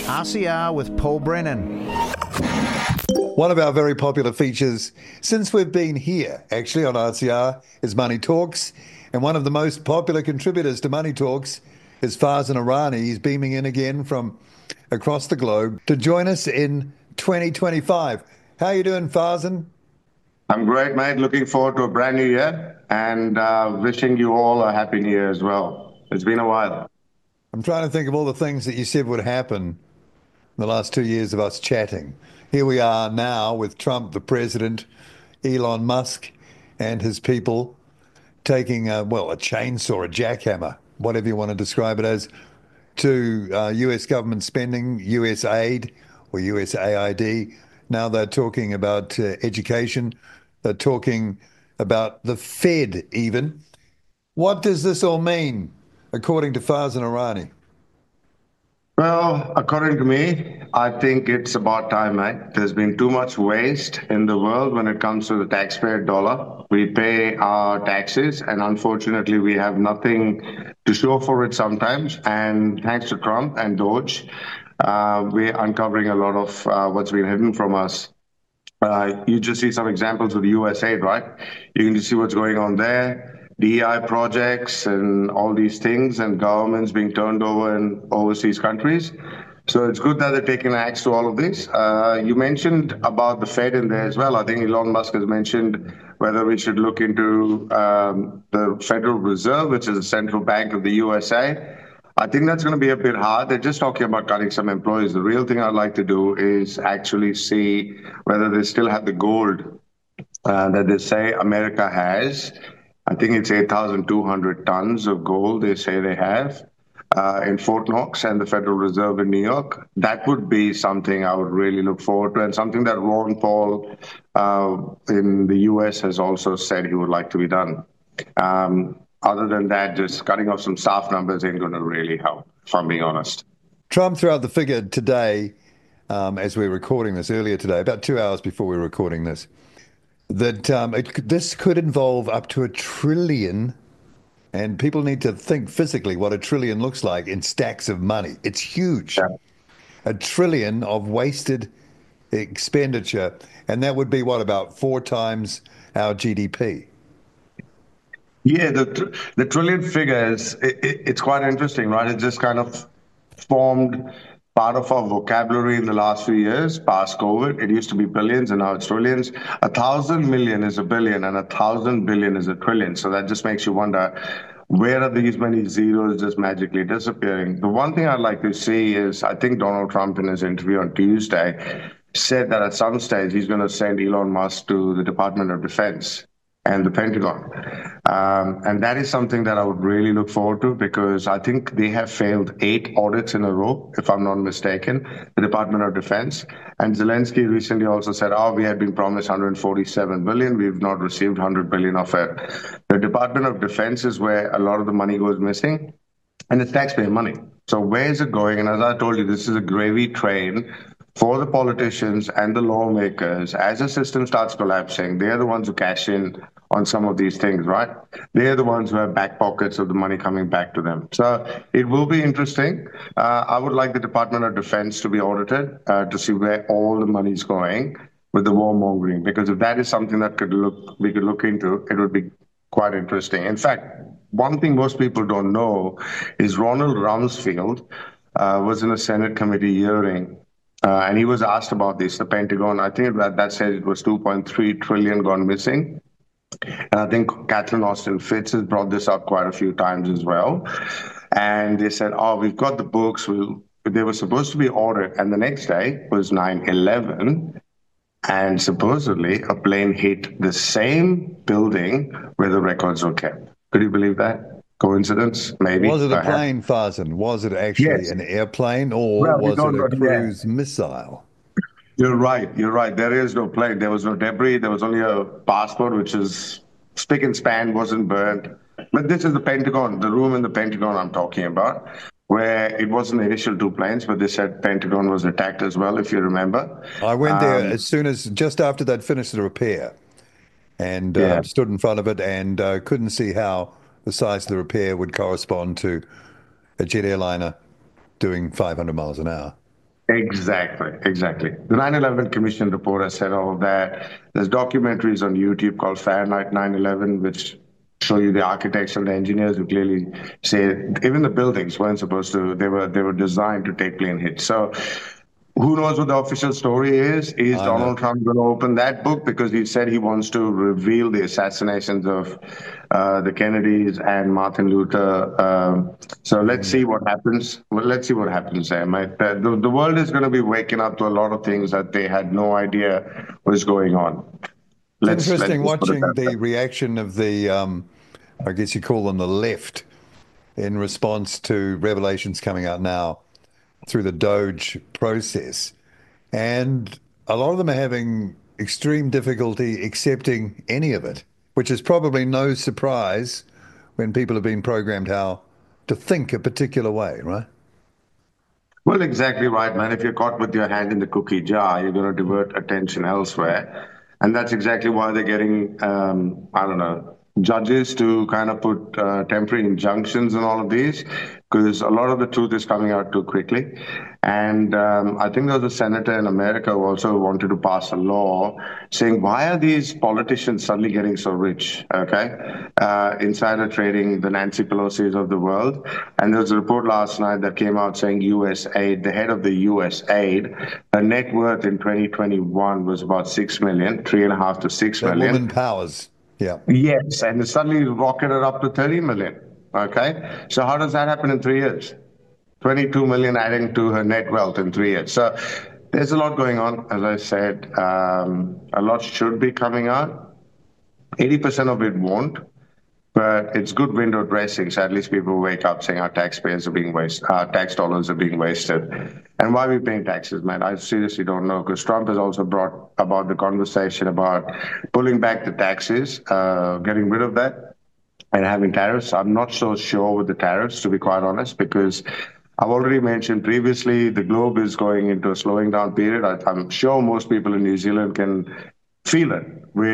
RCR with Paul Brennan. One of our very popular features since we've been here, actually, on RCR is Money Talks. And one of the most popular contributors to Money Talks is Farzan Irani. He's beaming in again from across the globe to join us in 2025. How are you doing, Farzan? I'm great, mate. Looking forward to a brand new year and wishing you all a happy new year as well. It's been a while. I'm trying to think of all the things that you said would happen in the last 2 years of us chatting. Here we are now with Trump, the president, Elon Musk and his people taking, a chainsaw, a jackhammer, whatever you want to describe it as, to US government spending, US aid or USAID. Now they're talking about education. They're talking about the Fed even. What does this all mean, according to Farzan Irani? Well, according to me, I think it's about time, mate. There's been too much waste in the world when it comes to the taxpayer dollar. We pay our taxes, and unfortunately, we have nothing to show for it sometimes. And thanks to Trump and Doge, we're uncovering a lot of what's been hidden from us. You just see some examples with the USAID, right? You can just see what's going on there. DEI projects and all these things, and governments being turned over in overseas countries. So it's good that they're taking an axe to all of this. You mentioned about the Fed in there as well. I think Elon Musk has mentioned whether we should look into the Federal Reserve, which is the central bank of the USA. I think that's going to be a bit hard. They're just talking about cutting some employees. The real thing I'd like to do is actually see whether they still have the gold that they say America has. I think it's 8,200 tons of gold they say they have in Fort Knox and the Federal Reserve in New York. That would be something I would really look forward to, and something that Ron Paul in the US has also said he would like to be done. Other than that, just cutting off some staff numbers ain't going to really help, if I'm being honest. Trump threw out the figure today, as we're recording this earlier today, about 2 hours before we're recording this, that this could involve up to $1 trillion, and people need to think physically what $1 trillion looks like in stacks of money. It's huge. Yeah. $1 trillion of wasted expenditure, and that would be what, about 4 times our GDP? Yeah, the trillion figures, it's quite interesting, right? It just kind of formed part of our vocabulary in the last few years, past COVID. It used to be billions and now it's trillions. 1,000 million is a billion and 1,000 billion is a trillion. So that just makes you wonder, where are these many zeros just magically disappearing? The one thing I'd like to see is, I think Donald Trump in his interview on Tuesday said that at some stage he's going to send Elon Musk to the Department of Defense and the Pentagon. And that is something that I would really look forward to, because I think they have failed 8 audits in a row, if I'm not mistaken, the Department of Defense. And Zelensky recently also said, we had been promised 147 billion. We've not received 100 billion of it. The Department of Defense is where a lot of the money goes missing, and it's taxpayer money. So where is it going? And as I told you, this is a gravy train for the politicians and the lawmakers. As the system starts collapsing, they're the ones who cash in on some of these things, right? They're the ones who have back pockets of the money coming back to them. So it will be interesting. I would like the Department of Defense to be audited to see where all the money is going with the warmongering, because if that is something that we could look into, it would be quite interesting. In fact, one thing most people don't know is Ronald Rumsfeld was in a Senate committee hearing, and he was asked about this, the Pentagon. I think that said it was 2.3 trillion gone missing. And I think Catherine Austin Fitts has brought this up quite a few times as well. And they said, we've got the books. They were supposed to be ordered. And the next day was 9/11. And supposedly a plane hit the same building where the records were kept. Could you believe that? Coincidence? Maybe. Was it a plane, Farzan? Was it actually an airplane, or was it a cruise missile? You're right. There is no plane. There was no debris. There was only a passport, which is spick and span, wasn't burnt. But this is the Pentagon, the room in the Pentagon I'm talking about, where it wasn't the initial 2 planes, but they said Pentagon was attacked as well, if you remember. I went there just after they'd finished the repair, and stood in front of it and couldn't see how the size of the repair would correspond to a jet airliner doing 500 miles an hour. Exactly, exactly. The 9/11 Commission report has said all of that. There's documentaries on YouTube called Fahrenheit 9/11, which show you the architects and the engineers who clearly say even the buildings weren't supposed to. They were designed to take plane hits. So who knows what the official story is? Is I know. Donald Trump going to open that book because he said he wants to reveal the assassinations of the Kennedys and Martin Luther? So let's see what happens. Well, let's see what happens there, mate. The world is going to be waking up to a lot of things that they had no idea was going on. It's Let's interesting just put it watching that way. the reaction of the, I guess you call them the left, in response to revelations coming out now through the Doge process. And a lot of them are having extreme difficulty accepting any of it, which is probably no surprise when people have been programmed how to think a particular way, right? Well, exactly right, man. If you're caught with your hand in the cookie jar, you're going to divert attention elsewhere. And that's exactly why they're getting, I don't know, judges to kind of put temporary injunctions and all of these, because a lot of the truth is coming out too quickly. And I think there was a senator in America who also wanted to pass a law saying, why are these politicians suddenly getting so rich? Okay. Insider trading, the Nancy Pelosi's of the world. And there was a report last night that came out saying USAID, the head of the USAID, her net worth in 2021 was about 6 million, 3.5 to 6 That woman million. powers. Yeah. Yes. And it suddenly rocketed up to 30 million. Okay. So how does that happen in 3 years? 22 million adding to her net wealth in 3 years. So there's a lot going on. As I said, a lot should be coming out. 80% of it won't, but it's good window dressing. So at least people wake up saying our taxpayers are being wasted, our tax dollars are being wasted. And why are we paying taxes, man? I seriously don't know, because Trump has also brought about the conversation about pulling back the taxes, getting rid of that and having tariffs. I'm not so sure with the tariffs, to be quite honest, because I've already mentioned previously the globe is going into a slowing down period. I'm sure most people in New Zealand can feel it.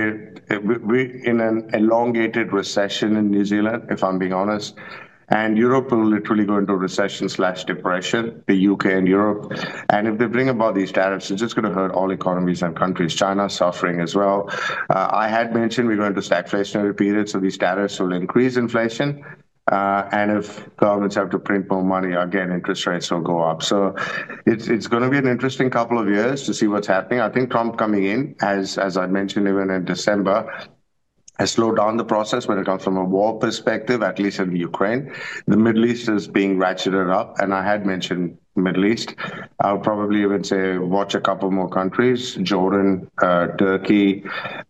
We're in an elongated recession in New Zealand, if I'm being honest. And Europe will literally go into recession/depression, the UK and Europe. And if they bring about these tariffs, it's just going to hurt all economies and countries. China's suffering as well. I had mentioned we're going to stagflationary period, so these tariffs will increase inflation. And if governments have to print more money, again, interest rates will go up. So it's going to be an interesting couple of years to see what's happening. I think Trump coming in, as I mentioned even in December, has slowed down the process when it comes from a war perspective, at least in Ukraine. The Middle East is being ratcheted up, and I had mentioned Middle East. I'll probably even say watch a couple more countries, Jordan, Turkey,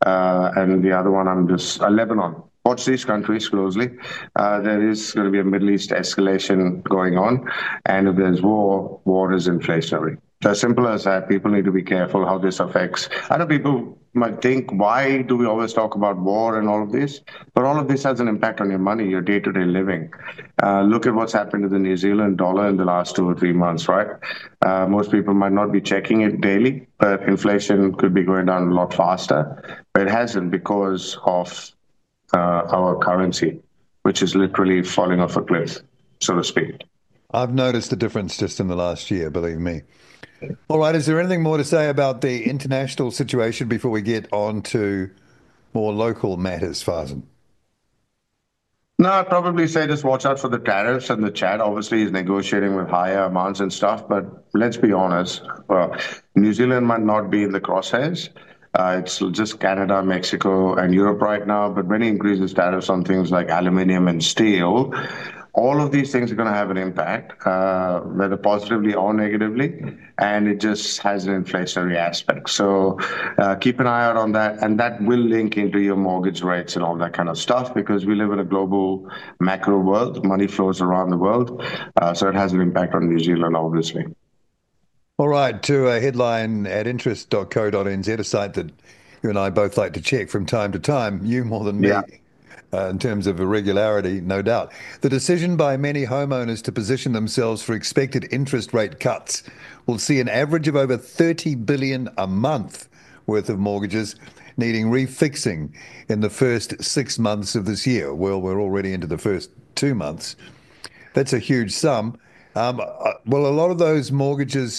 and the other one Lebanon. Watch these countries closely. There is going to be a Middle East escalation going on, and if there's war is inflationary. So as simple as that, people need to be careful how this affects. I know people might think, why do we always talk about war and all of this? But all of this has an impact on your money, your day-to-day living. Look at what's happened to the New Zealand dollar in the last 2 or 3 months, right? Most people might not be checking it daily, but inflation could be going down a lot faster. But it hasn't because of our currency, which is literally falling off a cliff, so to speak. I've noticed the difference just in the last year, believe me. All right, is there anything more to say about the international situation before we get on to more local matters, Farzan? No, I'd probably say just watch out for the tariffs and the Chad. Obviously, he's negotiating with higher amounts and stuff, but let's be honest, New Zealand might not be in the crosshairs. It's just Canada, Mexico, and Europe right now. But when he increases tariffs on things like aluminium and steel, all of these things are going to have an impact, whether positively or negatively, and it just has an inflationary aspect. So keep an eye out on that, and that will link into your mortgage rates and all that kind of stuff, because we live in a global macro world. Money flows around the world, so it has an impact on New Zealand, obviously. All right, to a headline at interest.co.nz, a site that you and I both like to check from time to time, you more than me. Yeah. In terms of irregularity, no doubt. The decision by many homeowners to position themselves for expected interest rate cuts will see an average of over 30 billion a month worth of mortgages needing refixing in the first 6 months of this year. Well, we're already into the first 2 months. That's a huge sum. Will a lot of those mortgages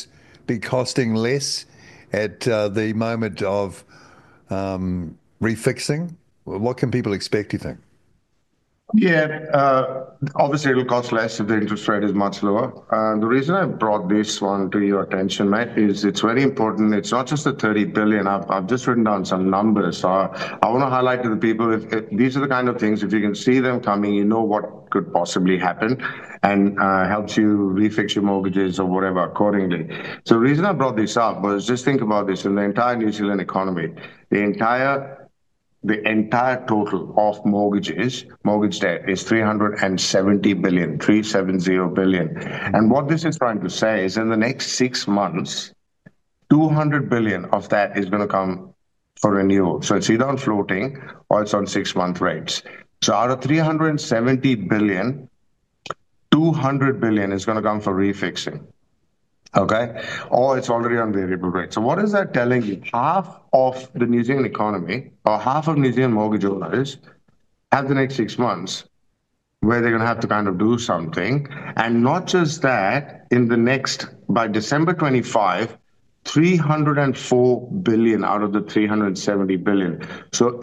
be costing less at the moment of refixing? What can people expect, you think? Yeah, obviously it'll cost less if the interest rate is much lower. The reason I brought this one to your attention, Matt, is it's very important. It's not just the 30 billion. I've just written down some numbers. So I want to highlight to the people, if these are the kind of things, if you can see them coming, you know what could possibly happen, and helps you refix your mortgages or whatever accordingly. So the reason I brought this up was, just think about this: in the entire New Zealand economy, the entire total of mortgage debt is 370 billion, 370 billion. And what this is trying to say is, in the next 6 months, 200 billion of that is going to come for renewal. So it's either on floating or it's on 6-month rates. So out of 370 billion, 200 billion is going to come for refixing. Okay, or it's already on variable rate. So what is that telling you? Half of the New Zealand economy, or half of New Zealand mortgage owners, have the next 6 months where they're going to have to kind of do something. And not just that, by December 25, 304 billion out of the 370 billion. So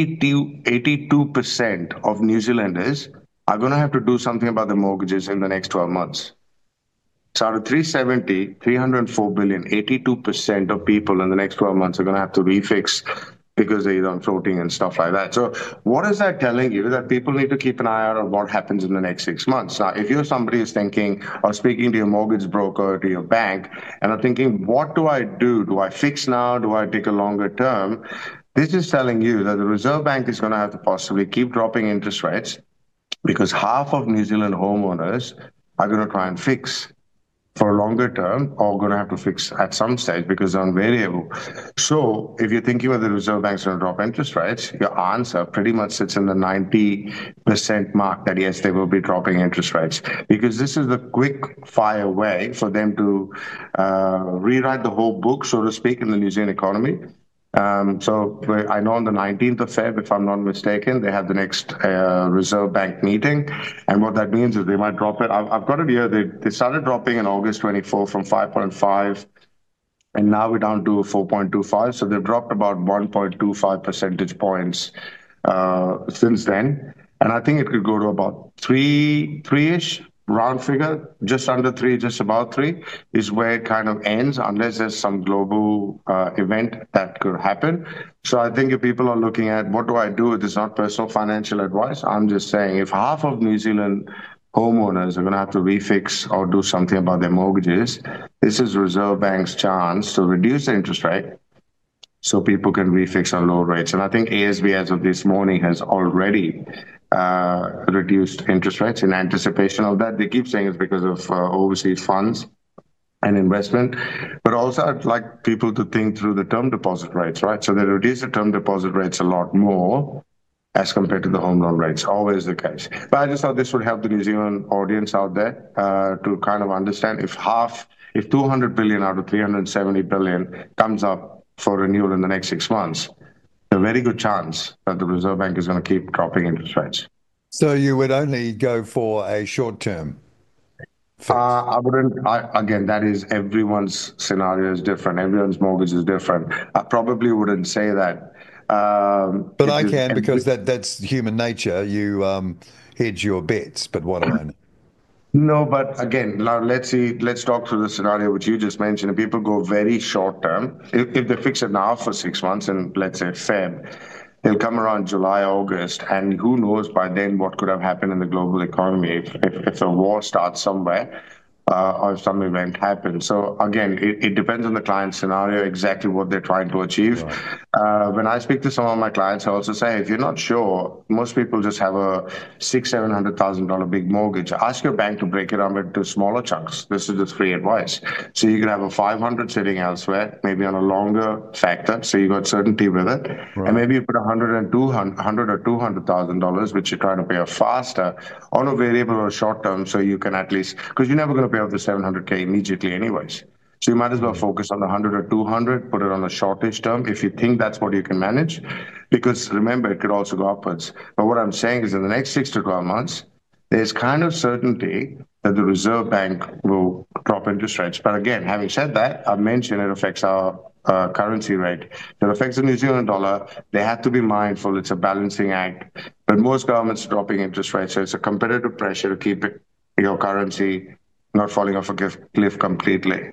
82% of New Zealanders are going to have to do something about the mortgages in the next 12 months. So out of 370, 304 billion, 82% of people in the next 12 months are going to have to refix because they're either on floating and stuff like that. So what is that telling you? That people need to keep an eye out on what happens in the next 6 months. Now, if you're somebody who's thinking or speaking to your mortgage broker, to your bank, and are thinking, what do I do? Do I fix now? Do I take a longer term? This is telling you that the Reserve Bank is going to have to possibly keep dropping interest rates, because half of New Zealand homeowners are going to try and fix for a longer term, or going to have to fix at some stage because they're on variable. So if you're thinking whether the Reserve Bank's going to drop interest rates, your answer pretty much sits in the 90% mark that yes, they will be dropping interest rates, because this is the quick fire way for them to rewrite the whole book, so to speak, in the New Zealand economy. So I know on the 19th of Feb, if I'm not mistaken, they have the next Reserve Bank meeting. And what that means is they might drop it. I've got it here. They started dropping in August 24 from 5.5, and now we're down to 4.25. So they've dropped about 1.25 percentage points since then. And I think it could go to about three-ish. Round figure, just under 3, just about 3, is where it kind of ends, unless there's some global event that could happen. So I think if people are looking at what do I do, it is not personal financial advice. I'm just saying, if half of New Zealand homeowners are going to have to refix or do something about their mortgages, this is Reserve Bank's chance to reduce the interest rate so people can refix on low rates. And I think ASB, as of this morning, has already reduced interest rates in anticipation of that. They keep saying it's because of overseas funds and investment, but also I'd like people to think through the term deposit rates, right? So they reduce the term deposit rates a lot more as compared to the home loan rates, always the case. But I just thought this would help the New Zealand audience out there to kind of understand, if 200 billion out of 370 billion comes up for renewal in the next 6 months, a very good chance that the Reserve Bank is going to keep dropping interest rates. So you would only go for a short term? I wouldn't. Again, that is, everyone's scenario is different. Everyone's mortgage is different. I probably wouldn't say that. But I can, because that's human nature. You hedge your bets, but what do I know? No, but again, now let's talk through the scenario which you just mentioned. If people go very short term, if they fix it now for 6 months and let's say Feb, they'll come around July, August, and who knows by then what could have happened in the global economy if a war starts somewhere. Or if some event happens. So again, it depends on the client scenario, exactly what they're trying to achieve. Right. When I speak to some of my clients, I also say, if you're not sure, most people just have a $600,000-$700,000 big mortgage. Ask your bank to break it up into smaller chunks. This is just free advice. So you could have a 500 sitting elsewhere, maybe on a longer factor, so you got certainty with it, right. And maybe you put $100 or $200,000, which you're trying to pay off faster, on a variable or short term, so you can at least, because you're never going to pay off the 700K immediately anyways. So you might as well focus on the 100 or 200, put it on a shortish term if you think that's what you can manage, because remember, it could also go upwards. But what I'm saying is, in the next 6 to 12 months, there's kind of certainty that the Reserve Bank will drop interest rates. But again, having said that, I mentioned it affects our currency rate. It affects the New Zealand dollar. They have to be mindful. It's a balancing act. But most governments are dropping interest rates, so it's a competitive pressure to keep your currency not falling off a cliff completely.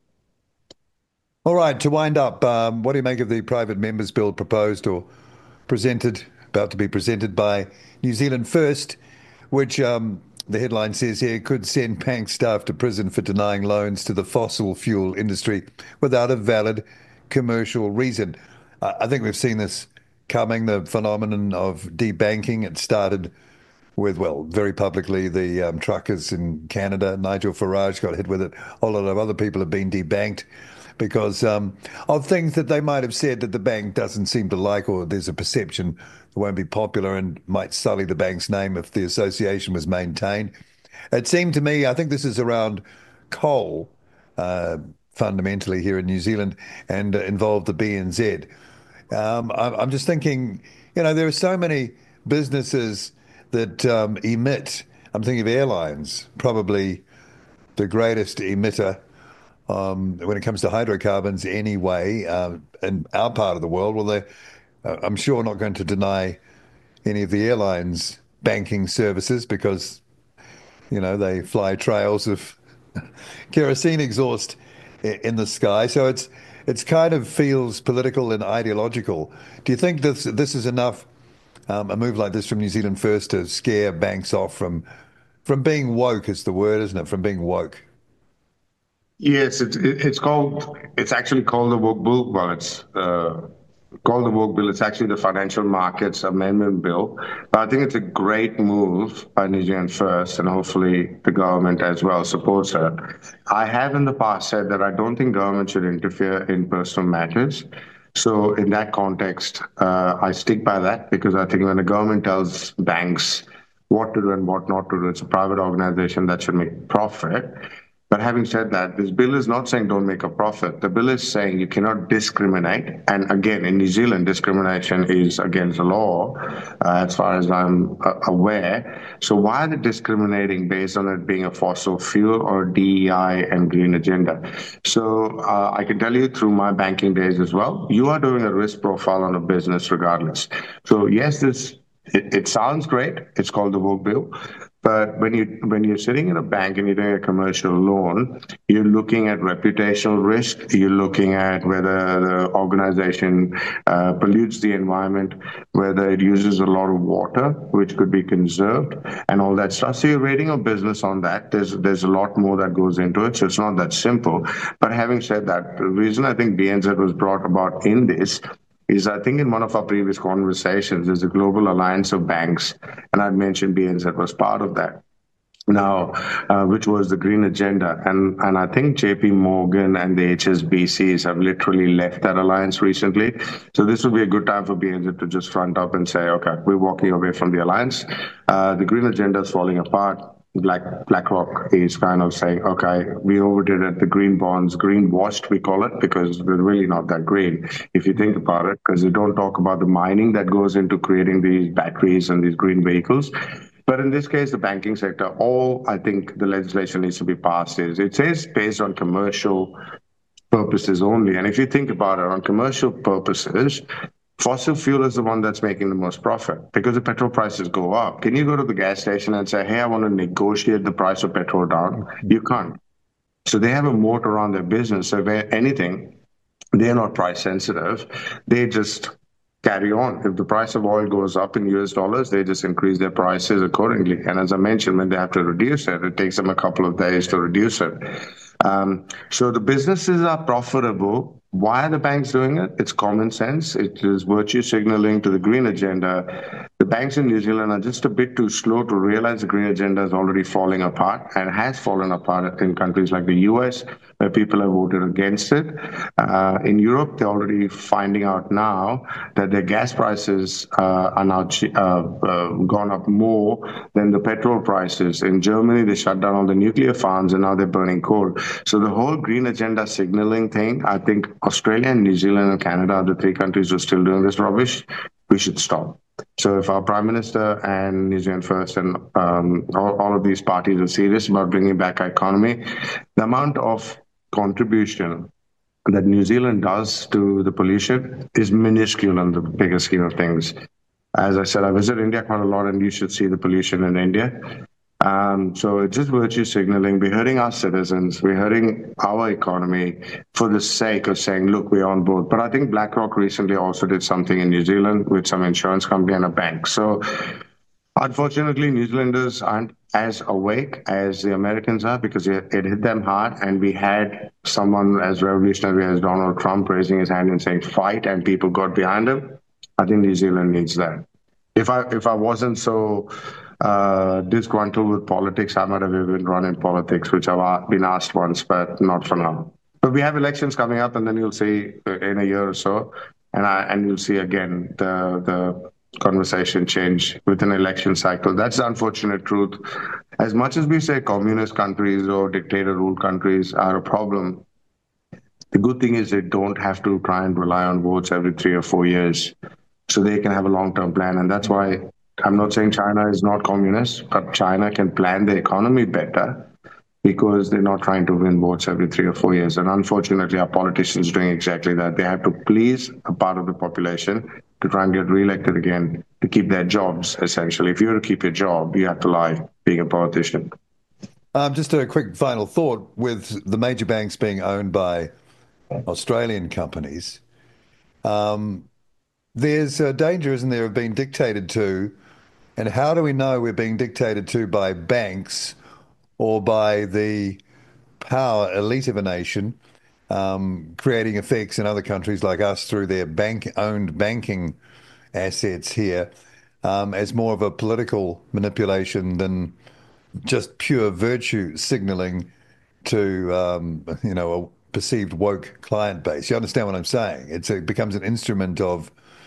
All right, to wind up, what do you make of the private members bill proposed or presented, about to be presented by New Zealand First, which the headline says here could send bank staff to prison for denying loans to the fossil fuel industry without a valid commercial reason. I think we've seen this coming, the phenomenon of debanking. It started with, well, very publicly, the truckers in Canada. Nigel Farage got hit with it. A whole lot of other people have been debanked because of things that they might have said that the bank doesn't seem to like, or there's a perception it won't be popular and might sully the bank's name if the association was maintained. It seemed to me, I think this is around coal, fundamentally here in New Zealand, and involved the BNZ. I'm just thinking, there are so many businesses that emit. I'm thinking of airlines, probably the greatest emitter when it comes to hydrocarbons anyway, in our part of the world. Well, they're, I'm sure, not going to deny any of the airlines banking services because, they fly trails of kerosene exhaust in the sky. So it's kind of feels political and ideological. Do you think this is enough, a move like this from New Zealand First, to scare banks off from being woke, is the word, isn't it? From being woke. Yes, it's actually called the woke bill. Well, it's called the woke bill. It's actually the Financial Markets Amendment Bill. But I think it's a great move by New Zealand First, and hopefully the government as well supports it. I have in the past said that I don't think government should interfere in personal matters. So in that context, I stick by that, because I think when the government tells banks what to do and what not to do, it's a private organization that should make profit. But having said that, this bill is not saying don't make a profit. The bill is saying you cannot discriminate. And again, in New Zealand, discrimination is against the law, as far as I'm aware. So why are they discriminating based on it being a fossil fuel or DEI and green agenda? So I can tell you through my banking days as well, you are doing a risk profile on a business regardless. So yes, it sounds great. It's called the woke bill. But when you're sitting in a bank and you're doing a commercial loan, you're looking at reputational risk. You're looking at whether the organization pollutes the environment, whether it uses a lot of water, which could be conserved, and all that stuff. So you're rating a business on that. There's a lot more that goes into it, so it's not that simple. But having said that, the reason I think BNZ was brought about in this is, I think in one of our previous conversations, there's a global alliance of banks, and I'd mentioned BNZ was part of that. Now, which was the green agenda. And I think JP Morgan and the HSBCs have literally left that alliance recently. So this would be a good time for BNZ to just front up and say, okay, we're walking away from the alliance. The green agenda is falling apart. BlackRock is kind of saying, okay, we overdid it. The green bonds, greenwashed, we call it, because they're really not that green, if you think about it, because they don't talk about the mining that goes into creating these batteries and these green vehicles. But in this case, the banking sector, all I think the legislation needs to be passed is, it says based on commercial purposes only. And if you think about it, on commercial purposes, fossil fuel is the one that's making the most profit because the petrol prices go up. Can you go to the gas station and say, hey, I want to negotiate the price of petrol down? You can't. So they have a moat around their business. So if anything, they're not price sensitive. They just carry on. If the price of oil goes up in US dollars, they just increase their prices accordingly. And as I mentioned, when they have to reduce it, it takes them a couple of days to reduce it. So the businesses are profitable. Why are the banks doing it? It's common sense. It is virtue signaling to the green agenda. The banks in New Zealand are just a bit too slow to realize the green agenda is already falling apart, and has fallen apart in countries like the US, where people have voted against it. In Europe, they're already finding out now that their gas prices are now gone up more than the petrol prices. In Germany, they shut down all the nuclear farms, and now they're burning coal. So the whole green agenda signaling thing, I think Australia and New Zealand and Canada are the three countries who are still doing this rubbish. We should stop. So if our Prime Minister and New Zealand First and all of these parties are serious about bringing back our economy, the amount of contribution that New Zealand does to the pollution is minuscule in the bigger scheme of things. As I said, I visit India quite a lot, and you should see the pollution in India. So it's just virtue signaling. We're hurting our citizens. We're hurting our economy for the sake of saying, look, we're on board. But I think BlackRock recently also did something in New Zealand with some insurance company and a bank. So unfortunately, New Zealanders aren't as awake as the Americans are because it hit them hard. And we had someone as revolutionary as Donald Trump raising his hand and saying, fight, and people got behind him. I think New Zealand needs that. If I wasn't so disgruntled with politics, I might have even run in politics, which I've been asked once, but not for now. But we have elections coming up, and then you'll see in a year or so, and you'll see again the conversation change with an election cycle. That's the unfortunate truth. As much as we say communist countries or dictator-ruled countries are a problem, the good thing is they don't have to try and rely on votes every 3 or 4 years, so they can have a long-term plan. And that's why I'm not saying China is not communist, but China can plan the economy better because they're not trying to win votes every 3 or 4 years. And unfortunately, our politicians are doing exactly that. They have to please a part of the population to try and get reelected again, to keep their jobs, essentially. If you were to keep your job, you have to lie being a politician. Just a quick final thought. With the major banks being owned by Australian companies, there's a danger, isn't there, of being dictated to. And how do we know we're being dictated to by banks or by the power elite of a nation, creating effects in other countries like us through their bank-owned banking assets here, as more of a political manipulation than just pure virtue signaling to, a perceived woke client base? You understand what I'm saying? It becomes an instrument of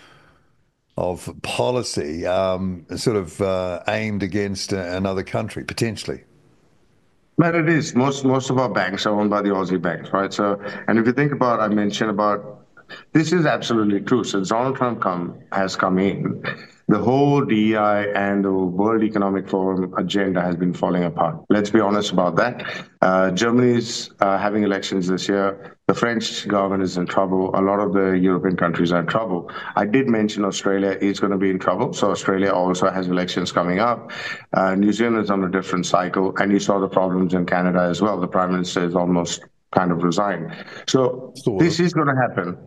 policy, sort of aimed against another country, potentially. But it is. Most of our banks are owned by the Aussie banks, right? So, and if you think about, I mentioned about, this is absolutely true. Since Donald Trump has come in, the whole DEI and the World Economic Forum agenda has been falling apart. Let's be honest about that. Germany's having elections this year. The French government is in trouble. A lot of the European countries are in trouble. I did mention Australia is going to be in trouble. So Australia also has elections coming up. New Zealand is on a different cycle. And you saw the problems in Canada as well. The Prime Minister is almost kind of resign. So this is going to happen.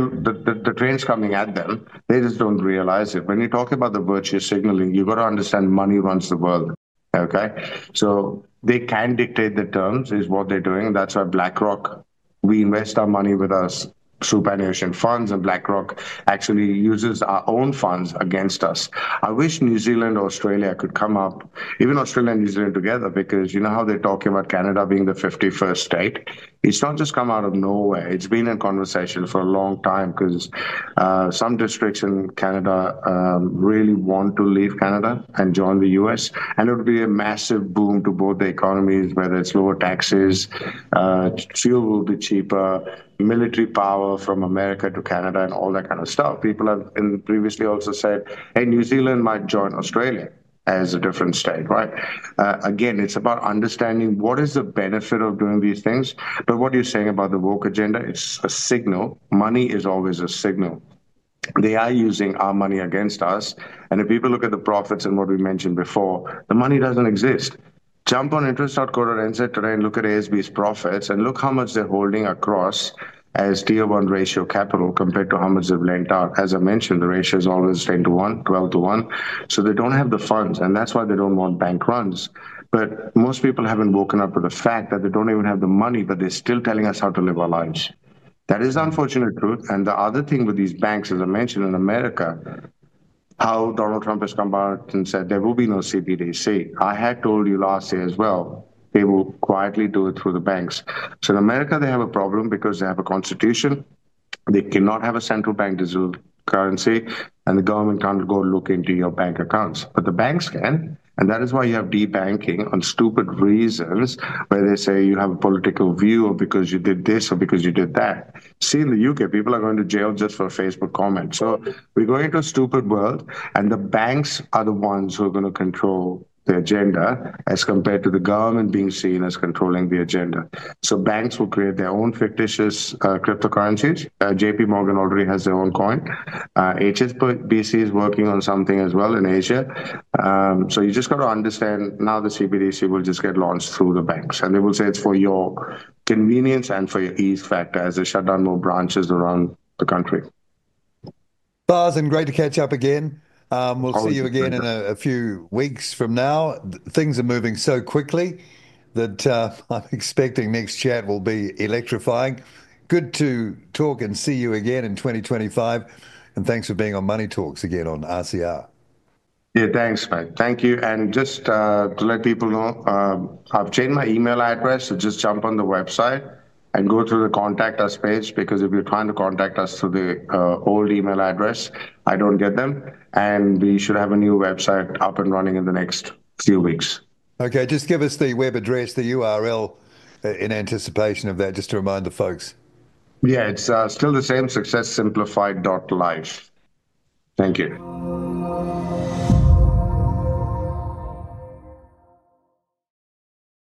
The train's coming at them. They just don't realize it. When you talk about the virtue signaling, you've got to understand money runs the world. Okay? So they can dictate the terms is what they're doing. That's why BlackRock, we invest our money with us through Pan-Ocean funds, and BlackRock actually uses our own funds against us. I wish New Zealand or Australia could come up, even Australia and New Zealand together, because you know how they're talking about Canada being the 51st state? It's not just come out of nowhere. It's been in conversation for a long time because some districts in Canada really want to leave Canada and join the US. And it would be a massive boom to both the economies, whether it's lower taxes, fuel will be cheaper, military power from America to Canada and all that kind of stuff. People have previously also said, hey, New Zealand might join Australia as a different state, right? Again, it's about understanding what is the benefit of doing these things. But what you're saying about the woke agenda, it's a signal. Money is always a signal. They are using our money against us. And if people look at the profits and what we mentioned before, the money doesn't exist. Jump on interest.co.nz today and look at ASB's profits and look how much they're holding across as tier 1 ratio capital compared to how much they've lent out. As I mentioned, the ratio is always 10 to 1, 12 to 1. So they don't have the funds, and that's why they don't want bank runs. But most people haven't woken up to the fact that they don't even have the money, but they're still telling us how to live our lives. That is the unfortunate truth. And the other thing with these banks, as I mentioned in America, how Donald Trump has come out and said there will be no CBDC. I had told you last year as well, they will quietly do it through the banks. So in America, they have a problem because they have a constitution. They cannot have a central bank digital currency, and the government can't go look into your bank accounts. But the banks can. And that is why you have debanking on stupid reasons where they say you have a political view or because you did this or because you did that. See, in the UK, people are going to jail just for a Facebook comment. So we're going into a stupid world, and the banks are the ones who are going to control the agenda as compared to the government being seen as controlling the agenda. So banks will create their own fictitious cryptocurrencies. JP Morgan already has their own coin. HSBC is working on something as well in Asia. So you just got to understand now the CBDC will just get launched through the banks, and they will say it's for your convenience and for your ease factor as they shut down more branches around the country. Farzan, great to catch up again. We'll see you again in a few weeks from now. Things are moving so quickly that I'm expecting next chat will be electrifying. Good to talk and see you again in 2025. And thanks for being on Money Talks again on RCR. Yeah, thanks, mate. Thank you. And just to let people know, I've changed my email address, so just jump on the website and go through the contact us page, because if you're trying to contact us through the old email address, I don't get them. And we should have a new website up and running in the next few weeks. Okay, just give us the web address, the URL, in anticipation of that, just to remind the folks. Yeah, it's still the same, successsimplified.life. Thank you.